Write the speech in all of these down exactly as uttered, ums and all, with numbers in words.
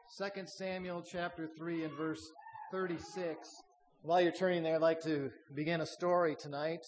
Second Samuel chapter three and verse thirty-six. While you're turning there, I'd like to begin a story tonight.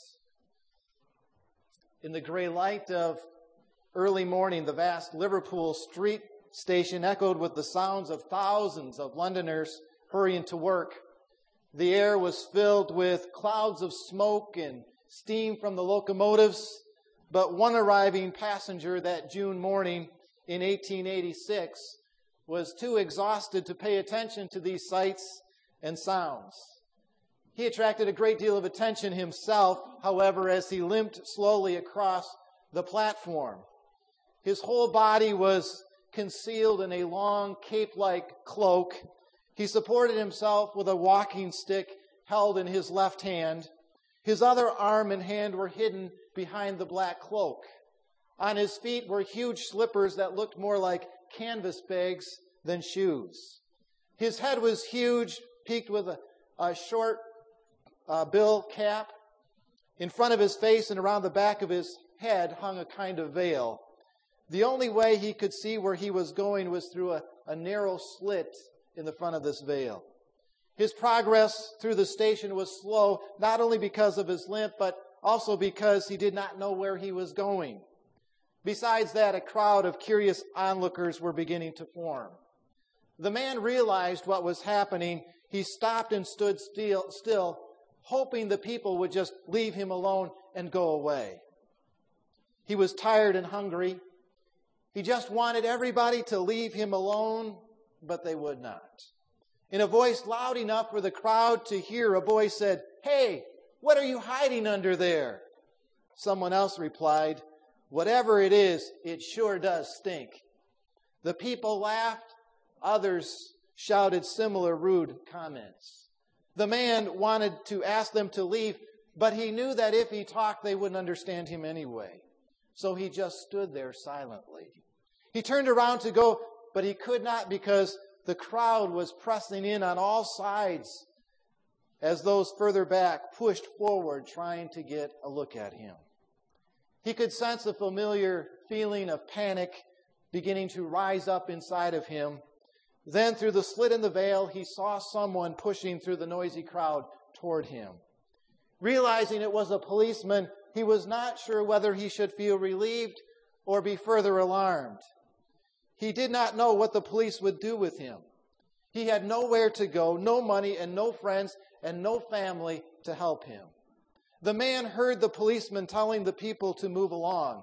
In the gray light of early morning, the vast Liverpool street station echoed with the sounds of thousands of Londoners hurrying to work. The air was filled with clouds of smoke and steam from the locomotives, but one arriving passenger that June morning in eighteen eighty-six was too exhausted to pay attention to these sights and sounds. He attracted a great deal of attention himself, however, as he limped slowly across the platform. His whole body was concealed in a long cape-like cloak. He supported himself with a walking stick held in his left hand. His other arm and hand were hidden behind the black cloak. On his feet were huge slippers that looked more like canvas bags than shoes. His head was huge, peaked with a, a short uh, bill cap. In front of his face and around the back of his head hung a kind of veil. The only way he could see where he was going was through a, a narrow slit in the front of this veil. His progress through the station was slow, not only because of his limp, but also because he did not know where he was going. Besides that, a crowd of curious onlookers were beginning to form. The man realized what was happening. He stopped and stood still, still, hoping the people would just leave him alone and go away. He was tired and hungry. He just wanted everybody to leave him alone, but they would not. In a voice loud enough for the crowd to hear, a boy said, "Hey, what are you hiding under there?" Someone else replied, "Whatever it is, it sure does stink." The people laughed. Others shouted similar rude comments. The man wanted to ask them to leave, but he knew that if he talked, they wouldn't understand him anyway. So he just stood there silently. He turned around to go, but he could not because the crowd was pressing in on all sides as those further back pushed forward trying to get a look at him. He could sense a familiar feeling of panic beginning to rise up inside of him. Then through the slit in the veil, he saw someone pushing through the noisy crowd toward him. Realizing it was a policeman, he was not sure whether he should feel relieved or be further alarmed. He did not know what the police would do with him. He had nowhere to go, no money and no friends and no family to help him. The man heard the policeman telling the people to move along.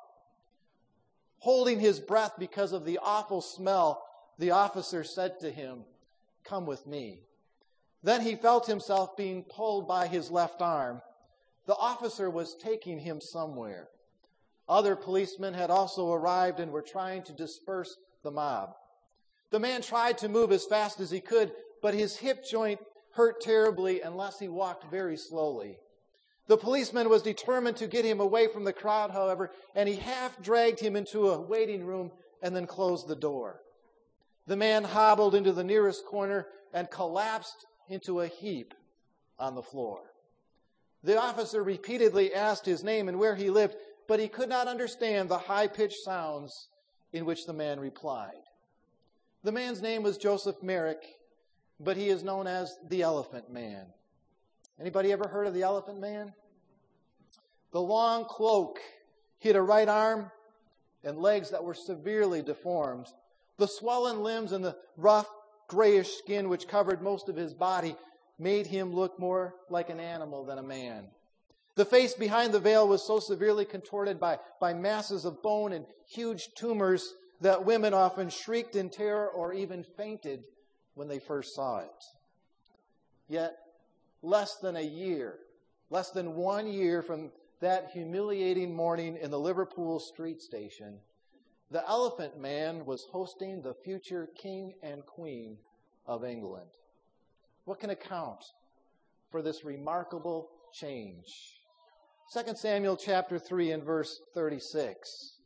Holding his breath because of the awful smell, the officer said to him, "Come with me." Then he felt himself being pulled by his left arm. The officer was taking him somewhere. Other policemen had also arrived and were trying to disperse the mob. The man tried to move as fast as he could, but his hip joint hurt terribly unless he walked very slowly. The policeman was determined to get him away from the crowd, however, and he half dragged him into a waiting room and then closed the door. The man hobbled into the nearest corner and collapsed into a heap on the floor. The officer repeatedly asked his name and where he lived, but he could not understand the high-pitched sounds in which the man replied. The man's name was Joseph Merrick, but he is known as the Elephant Man. Anybody ever heard of the Elephant Man? The long cloak hid a right arm and legs that were severely deformed. The swollen limbs and the rough, grayish skin which covered most of his body made him look more like an animal than a man. The face behind the veil was so severely contorted by, by masses of bone and huge tumors that women often shrieked in terror or even fainted when they first saw it. Yet, less than a year, less than one year from that humiliating morning in the Liverpool street station, the Elephant Man was hosting the future King and Queen of England. What can account for this remarkable change? Second Samuel chapter three and verse thirty-six.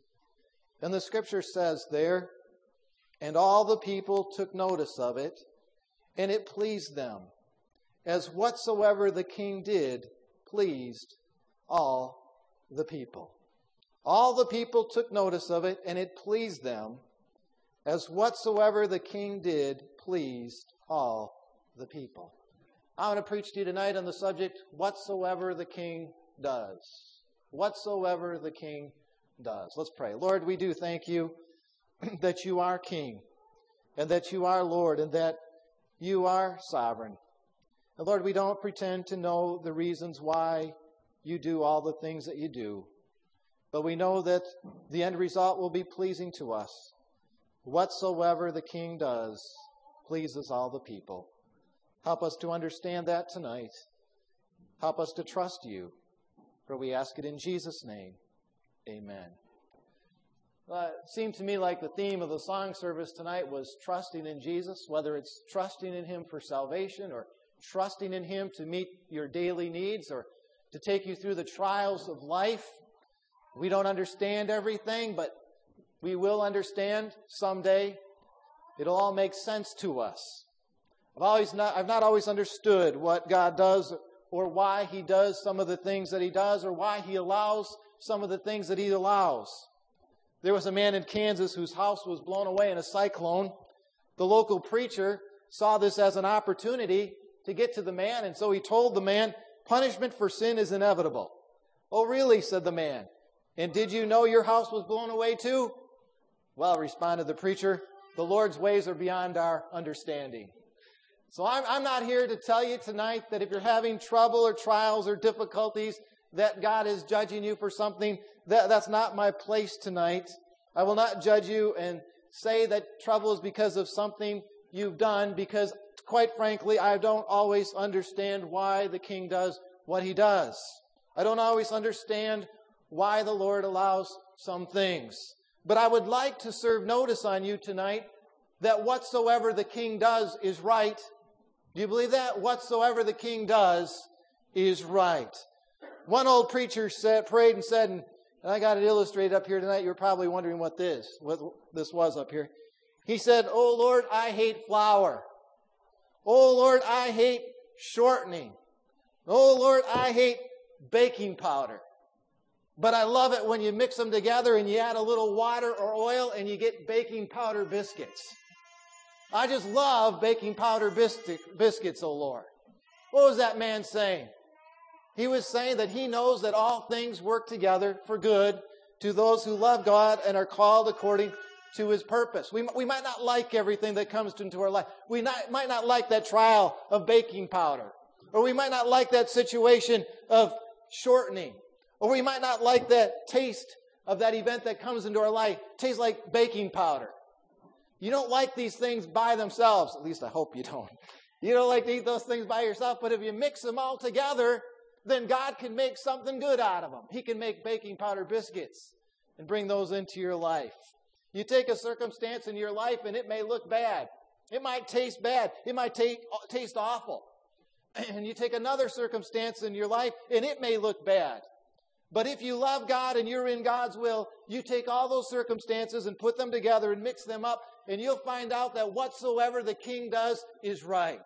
And the scripture says there, "And all the people took notice of it, and it pleased them, as whatsoever the king did pleased all the people." All the people took notice of it, and it pleased them, as whatsoever the king did pleased all the people. I want to preach to you tonight on the subject, whatsoever the King does. Whatsoever the King does. Let's pray. Lord, we do thank you that you are King, and that you are Lord, and that you are sovereign. And Lord, we don't pretend to know the reasons why you do all the things that you do, but we know that the end result will be pleasing to us. Whatsoever the King does pleases all the people. Help us to understand that tonight. Help us to trust you, for we ask it in Jesus' name. Amen. Uh, it seemed to me like the theme of the song service tonight was trusting in Jesus, whether it's trusting in Him for salvation or trusting in Him to meet your daily needs or to take you through the trials of life. We don't understand everything, but we will understand someday. It'll all make sense to us. I've always not, I've not always understood what God does or why He does some of the things that He does or why He allows some of the things that He allows. There was a man in Kansas whose house was blown away in a cyclone. The local preacher saw this as an opportunity to get to the man, and so he told the man, punishment for sin is inevitable. Oh, really, said the man. And did you know your house was blown away too? Well, responded the preacher, the Lord's ways are beyond our understanding. So I'm, I'm not here to tell you tonight that if you're having trouble or trials or difficulties, that God is judging you for something. That, that's not my place tonight. I will not judge you and say that trouble is because of something you've done, because quite frankly, I don't always understand why the King does what He does. I don't always understand why the Lord allows some things. But I would like to serve notice on you tonight that whatsoever the King does is right. Do you believe that? Whatsoever the King does is right. One old preacher said, prayed and said, and I got it illustrated up here tonight. You're probably wondering what this, what this was up here. He said, "Oh Lord, I hate flour. Oh Lord, I hate shortening. Oh Lord, I hate baking powder. But I love it when you mix them together and you add a little water or oil and you get baking powder biscuits. I just love baking powder biscuit, biscuits, oh Lord." What was that man saying? He was saying that he knows that all things work together for good to those who love God and are called according to His purpose. We, we might not like everything that comes into our life. We not, might not like that trial of baking powder. Or we might not like that situation of shortening. Or we might not like that taste of that event that comes into our life. It tastes like baking powder. You don't like these things by themselves. At least I hope you don't. You don't like to eat those things by yourself. But if you mix them all together, then God can make something good out of them. He can make baking powder biscuits and bring those into your life. You take a circumstance in your life and it may look bad. It might taste bad. It might ta- taste awful. And you take another circumstance in your life and it may look bad. But if you love God and you're in God's will, you take all those circumstances and put them together and mix them up, and you'll find out that whatsoever the King does is right.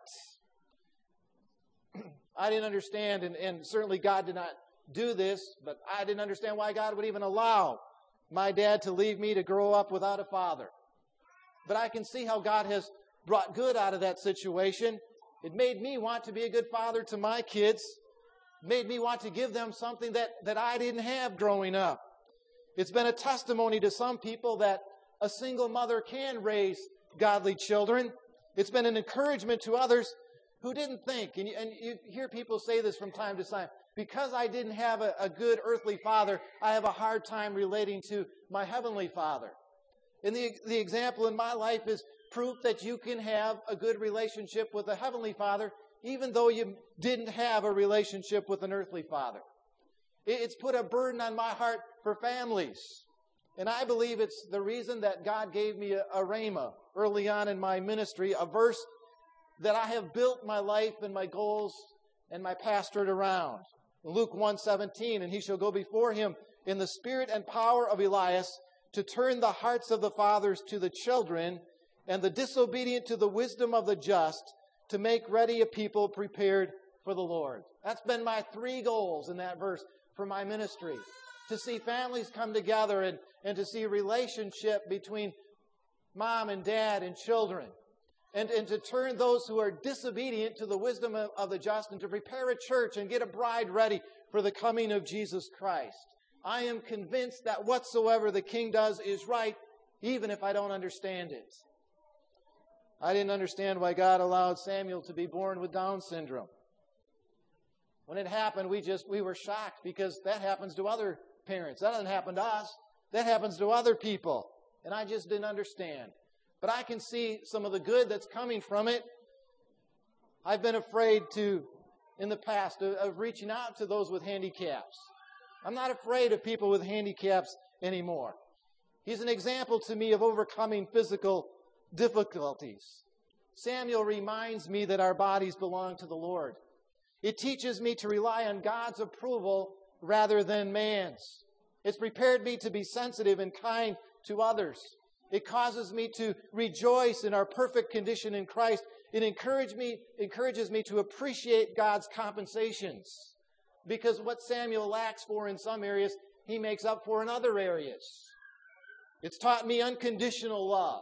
I didn't understand, and, and certainly God did not do this, but I didn't understand why God would even allow my dad to leave me to grow up without a father. But I can see how God has brought good out of that situation. It made me want to be a good father to my kids. It made me want to give them something that, that I didn't have growing up. It's been a testimony to some people that a single mother can raise godly children. It's been an encouragement to others who didn't think. And you, and you hear people say this from time to time. Because I didn't have a, a good earthly father, I have a hard time relating to my heavenly Father. And the, the example in my life is proof that you can have a good relationship with a heavenly Father, even though you didn't have a relationship with an earthly father. It, it's put a burden on my heart for families. And I believe it's the reason that God gave me a, a rhema early on in my ministry, a verse that I have built my life and my goals and my pastorate around. Luke one seventeen, and he shall go before him in the spirit and power of Elias to turn the hearts of the fathers to the children and the disobedient to the wisdom of the just, to make ready a people prepared for the Lord. That's been my three goals in that verse for my ministry. To see families come together and, and to see a relationship between mom and dad and children. and, and to turn those who are disobedient to the wisdom of, of the just, and to prepare a church and get a bride ready for the coming of Jesus Christ. I am convinced that whatsoever the King does is right, even if I don't understand it. I didn't understand why God allowed Samuel to be born with Down syndrome. When it happened, we just we were shocked, because that happens to other parents. That doesn't happen to us. That happens to other people. And I just didn't understand. But I can see some of the good that's coming from it. I've been afraid to, in the past, of, of reaching out to those with handicaps. I'm not afraid of people with handicaps anymore. He's an example to me of overcoming physical difficulties. Samuel reminds me that our bodies belong to the Lord. It teaches me to rely on God's approval rather than man's. It's prepared me to be sensitive and kind to others. It causes me to rejoice in our perfect condition in Christ. It encourages me, encourages me to appreciate God's compensations, because what Samuel lacks for in some areas, he makes up for in other areas. It's taught me unconditional love.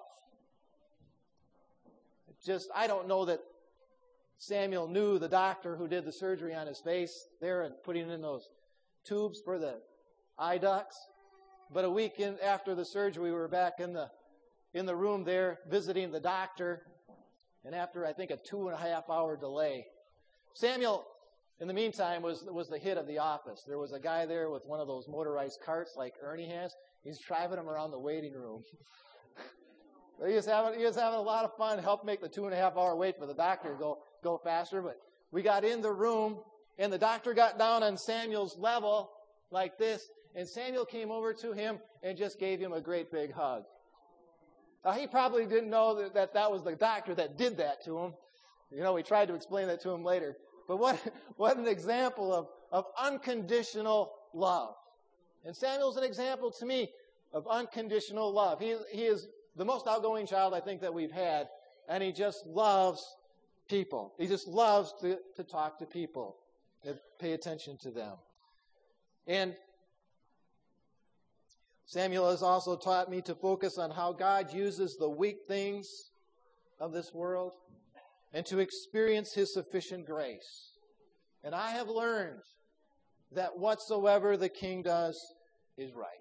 Just, I don't know that Samuel knew the doctor who did the surgery on his face there and putting in those tubes for the eye ducts. But a week in, after the surgery, we were back in the in the room there visiting the doctor. And after, I think, a two and a half hour delay, Samuel, in the meantime, was, was the hit of the office. There was a guy there with one of those motorized carts like Ernie has. He's driving him around the waiting room. he, was having, he was having a lot of fun, helped make the two and a half hour wait for the doctor to go, go faster. But we got in the room, and the doctor got down on Samuel's level like this. And Samuel came over to him and just gave him a great big hug. Now, he probably didn't know that, that that was the doctor that did that to him. You know, we tried to explain that to him later. But what, what an example of, of unconditional love. And Samuel's an example to me of unconditional love. He, he is the most outgoing child I think that we've had, and he just loves people. He just loves to, to talk to people and pay attention to them. And Samuel has also taught me to focus on how God uses the weak things of this world and to experience His sufficient grace. And I have learned that whatsoever the King does is right.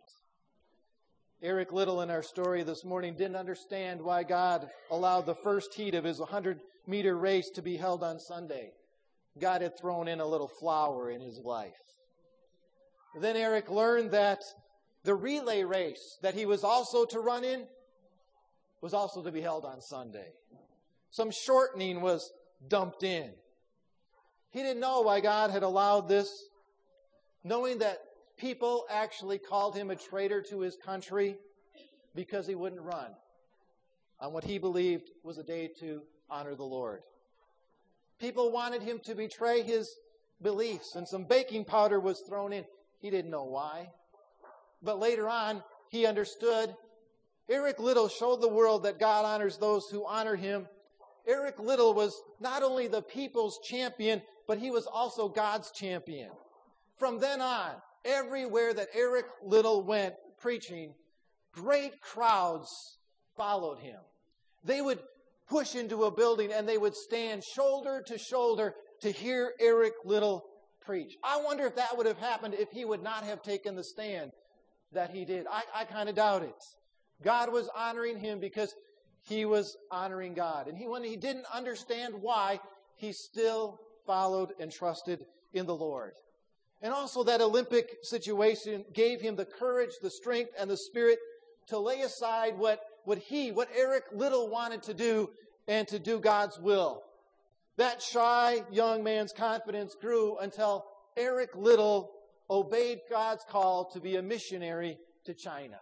Eric Little, in our story this morning, didn't understand why God allowed the first heat of his one hundred meter race to be held on Sunday. God had thrown in a little flower in his life. Then Eric learned that the relay race that he was also to run in was also to be held on Sunday. Some shortening was dumped in. He didn't know why God had allowed this, knowing that people actually called him a traitor to his country because he wouldn't run on what he believed was a day to honor the Lord. People wanted him to betray his beliefs, and some baking powder was thrown in. He didn't know why. But later on, he understood. Eric Little showed the world that God honors those who honor Him. Eric Little was not only the people's champion, but he was also God's champion. From then on, everywhere that Eric Little went preaching, great crowds followed him. They would push into a building and they would stand shoulder to shoulder to hear Eric Little preach. I wonder if that would have happened if he would not have taken the stand that he did. I, I kind of doubt it. God was honoring him because he was honoring God. And he, when he didn't understand why, he still followed and trusted in the Lord. And also that Olympic situation gave him the courage, the strength, and the spirit to lay aside what, what he, what Eric Little wanted to do, and to do God's will. That shy young man's confidence grew until Eric Little obeyed God's call to be a missionary to China.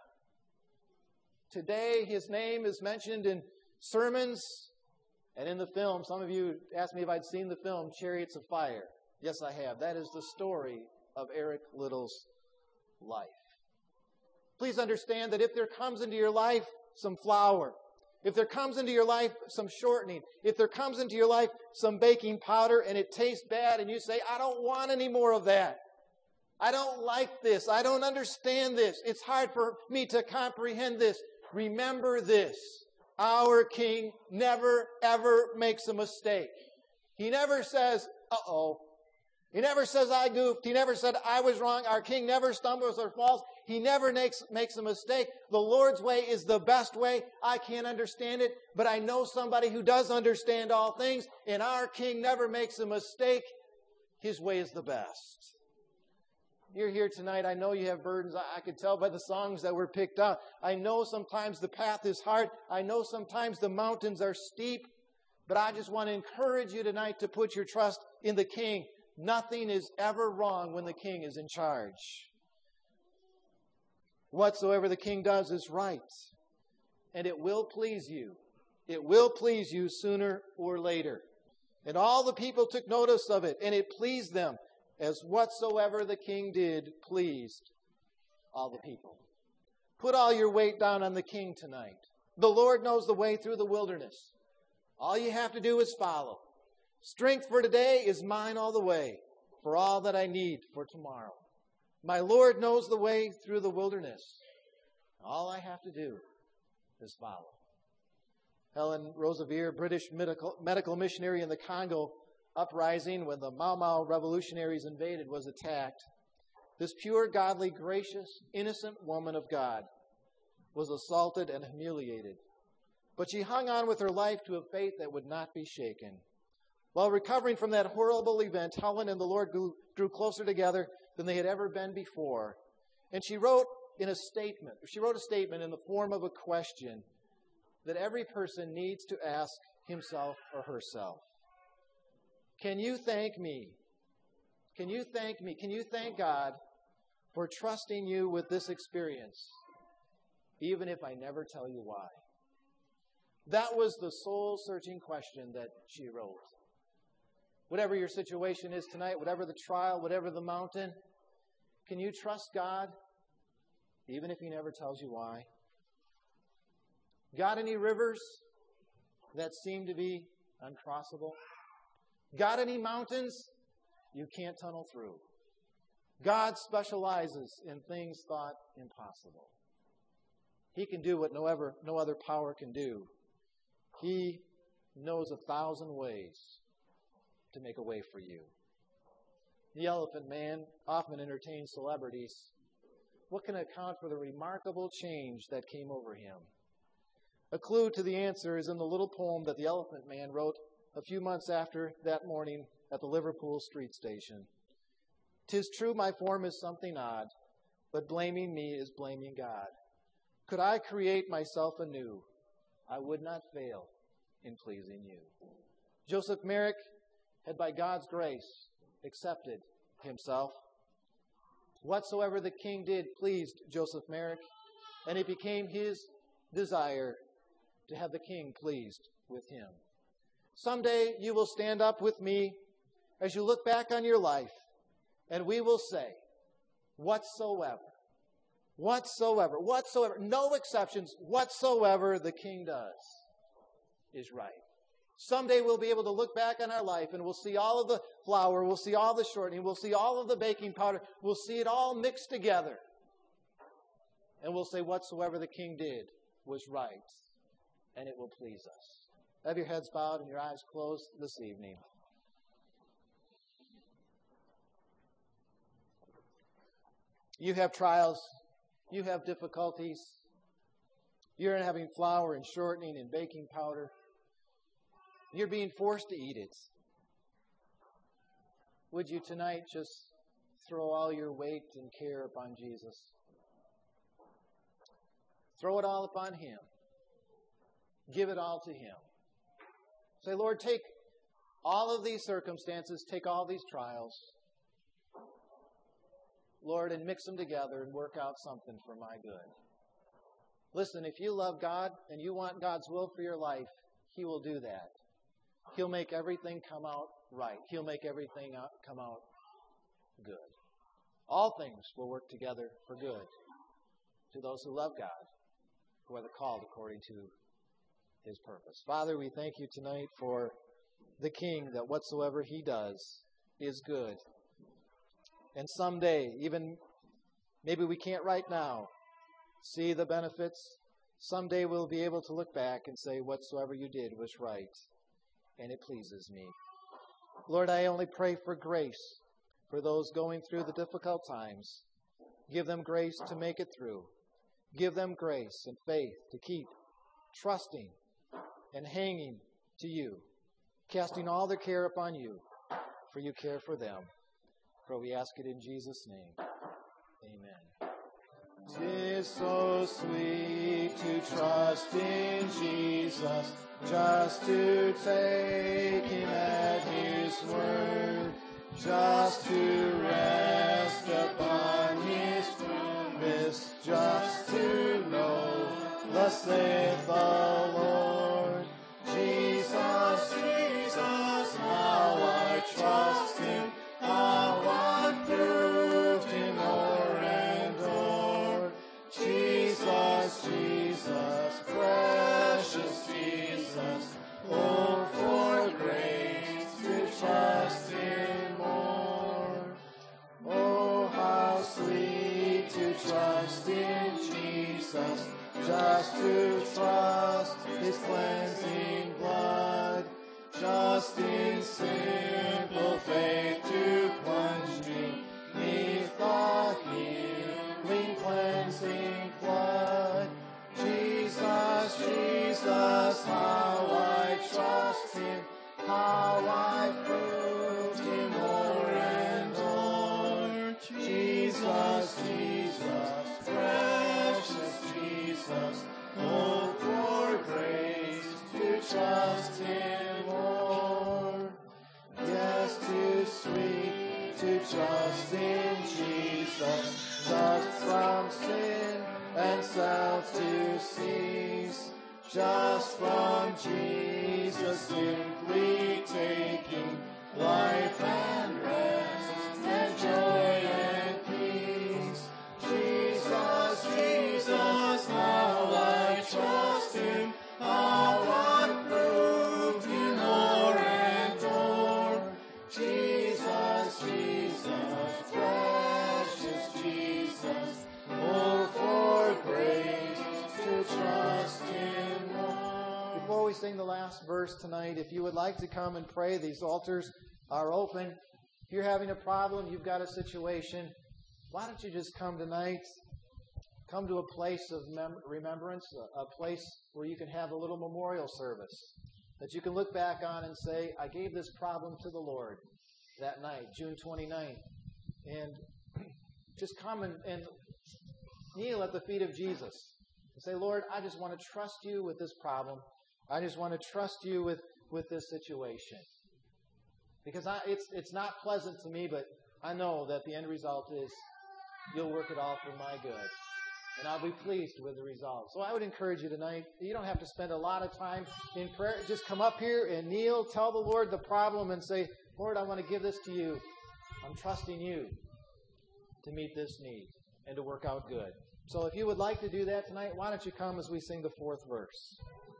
Today, his name is mentioned in sermons and in the film. Some of you asked me if I'd seen the film, Chariots of Fire. Yes, I have. That is the story of Eric Little's life. Please understand that if there comes into your life some flour, if there comes into your life some shortening, if there comes into your life some baking powder and it tastes bad and you say, I don't want any more of that. I don't like this. I don't understand this. It's hard for me to comprehend this. Remember this. Our King never, ever makes a mistake. He never says, uh-oh. He never says, I goofed. He never said, I was wrong. Our King never stumbles or falls. He never makes, makes a mistake. The Lord's way is the best way. I can't understand it, but I know somebody who does understand all things, and our King never makes a mistake. His way is the best. You're here tonight. I know you have burdens. I, I could tell by the songs that were picked out. I know sometimes the path is hard. I know sometimes the mountains are steep, but I just want to encourage you tonight to put your trust in the King. Nothing is ever wrong when the King is in charge. Whatsoever the King does is right, and it will please you. It will please you sooner or later. And all the people took notice of it, and it pleased them, as whatsoever the King did pleased all the people. Put all your weight down on the King tonight. The Lord knows the way through the wilderness. All you have to do is follow. Strength for today is mine all the way, for all that I need for tomorrow. My Lord knows the way through the wilderness. All I have to do is follow. Helen Roseveare, British medical, medical missionary in the Congo uprising when the Mau Mau revolutionaries invaded, was attacked. This pure, godly, gracious, innocent woman of God was assaulted and humiliated. But she hung on with her life to a faith that would not be shaken. While recovering from that horrible event, Helen and the Lord grew, grew closer together than they had ever been before. And she wrote in a statement, she wrote a statement in the form of a question that every person needs to ask himself or herself. Can you thank me? Can you thank me? Can you thank God for trusting you with this experience, even if I never tell you why? That was the soul-searching question that she wrote. Whatever your situation is tonight, whatever the trial, whatever the mountain, can you trust God, even if He never tells you why? Got any rivers that seem to be uncrossable? Got any mountains you can't tunnel through? God specializes in things thought impossible. He can do what no, ever, no other power can do. He knows a thousand ways to make a way for you. The Elephant Man often entertains celebrities. What can account for the remarkable change that came over him? A clue to the answer is in the little poem that the Elephant Man wrote a few months after that morning at the Liverpool street station. "'Tis true my form is something odd, but blaming me is blaming God. Could I create myself anew, I would not fail in pleasing you." Joseph Merrick had by God's grace accepted himself. Whatsoever the King did pleased Joseph Merrick, and it became his desire to have the King pleased with him. Someday you will stand up with me as you look back on your life, and we will say, whatsoever, whatsoever, whatsoever, no exceptions, whatsoever the King does is right. Someday we'll be able to look back on our life and we'll see all of the flour, we'll see all the shortening, we'll see all of the baking powder, we'll see it all mixed together. And we'll say whatsoever the King did was right, and it will please us. Have your heads bowed and your eyes closed this evening. You have trials, you have difficulties, you're having flour and shortening and baking powder. You're being forced to eat it. Would you tonight just throw all your weight and care upon Jesus? Throw it all upon Him. Give it all to Him. Say, Lord, take all of these circumstances, take all these trials, Lord, and mix them together and work out something for my good. Listen, if you love God and you want God's will for your life, He will do that. He'll make everything come out right. He'll make everything out, come out good. All things will work together for good to those who love God, who are the called according to His purpose. Father, we thank you tonight for the King, that whatsoever He does is good. And someday, even maybe we can't right now, see the benefits. someday we'll be able to look back and say, whatsoever you did was right, and it pleases me. Lord, I only pray for grace for those going through the difficult times. Give them grace to make it through. Give them grace and faith to keep trusting and hanging to you, casting all their care upon you, for you care for them. For we ask it in Jesus' name. Amen. 'Tis so sweet to trust in Jesus, just to take him at his word, just to rest upon his promise, just to know, thus saith the Lord. Jesus, Jesus, how I trust him, how I proved him o'er and o'er. Jesus, Jesus, precious Jesus, oh, for grace to trust him more. Oh, how sweet to trust in Jesus, just to trust his cleansing blood, just in simple faith to plunge me neath the healing cleansing flood. Jesus, Jesus, how I trust him, how I proved him o'er and o'er. Jesus, Jesus, precious Jesus, oh, for grace to trust him more. Yes, too sweet to trust in Jesus, just from sin and self to cease, just from Jesus simply taking life and rest and joy and peace. Jesus, Jesus, how I trust him, how I proved him o'er and o'er. Jesus, Jesus, precious Jesus, oh, for grace to trust him more. Before we sing the last verse tonight, if you would like to come and pray, these altars are open. If you're having a problem, you've got a situation, why don't you just come tonight? Come to a place of mem- remembrance, a, a place where you can have a little memorial service that you can look back on and say, I gave this problem to the Lord that night, June twenty-ninth. And just come and, and kneel at the feet of Jesus and say, Lord, I just want to trust you with this problem. I just want to trust you with, with this situation. Because I, it's, it's not pleasant to me, but I know that the end result is you'll work it all for my good. And I'll be pleased with the result. So I would encourage you tonight, you don't have to spend a lot of time in prayer. Just come up here and kneel, tell the Lord the problem, and say, Lord, I want to give this to you. I'm trusting you to meet this need and to work out good. So if you would like to do that tonight, why don't you come as we sing the fourth verse.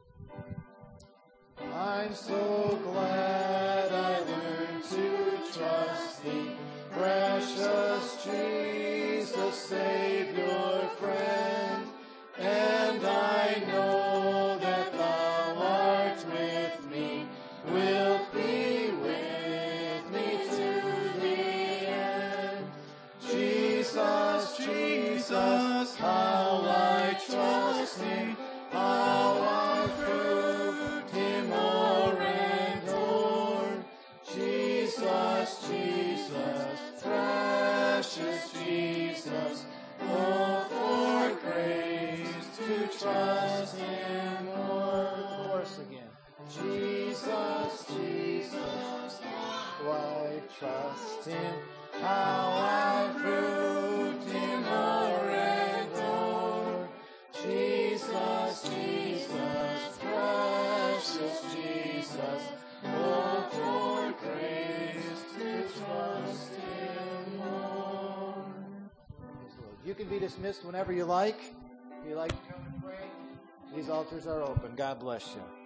I'm so glad I learned to trust thee, precious Jesus, Savior, friend, and I know that thou art with me, wilt be with me to the end. Jesus, Jesus, how I trust him, how I proved him o'er and o'er. Jesus, Jesus, precious Jesus, oh, for grace to trust him more. Chorus again. Jesus, Jesus, how I trust him, how I proved him o'er and o'er. Jesus, Jesus, precious Jesus, oh, for grace to trust him more. You can be dismissed whenever you like. If you like to come and pray, these altars are open. God bless you.